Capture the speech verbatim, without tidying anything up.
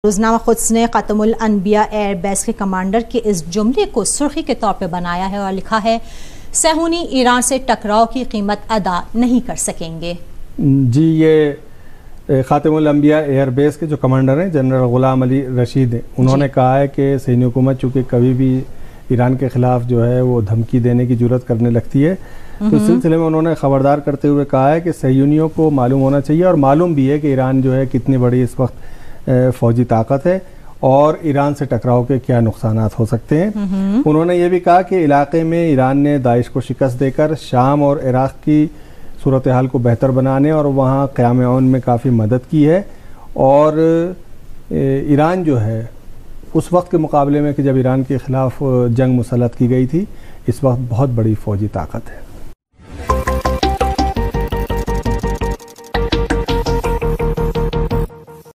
रोज़नामा क़ुद्स ने ख़ातमुल अनबिया एयर बेस के कमांडर के इस जुमले को सुर्खी के तौर पर बनाया है और लिखा है, सहूनी ईरान से टकराव की कीमत अदा नहीं कर सकेंगे। जी, ये ख़ातमुल अनबिया एयर बेस के जो कमांडर हैं जनरल गुलाम अली रशीद, उन्होंने कहा है कि सैन्य हुकूमत चूँकि कभी भी ईरान के ख़िलाफ़ जो है वो धमकी देने की जुर्रत करने लगती है, तो इस सिलसिले में उन्होंने ख़बरदार करते हुए कहा है कि सहयूनियों को मालूम होना चाहिए और मालूम भी है कि ईरान जो है कितनी बड़ी इस वक्त फ़ौजी ताकत है और ईरान से टकराव के क्या नुकसानात हो सकते हैं। उन्होंने ये भी कहा कि इलाके में ईरान ने दाइश को शिकस्त देकर शाम और इराक़ की सूरत हाल को बेहतर बनाने और वहाँ क़याम औन में काफ़ी मदद की है और ईरान जो है उस वक्त के मुकाबले में कि जब ईरान के ख़िलाफ़ जंग मुसल्लत की गई थी, इस वक्त बहुत बड़ी फ़ौजी ताकत है।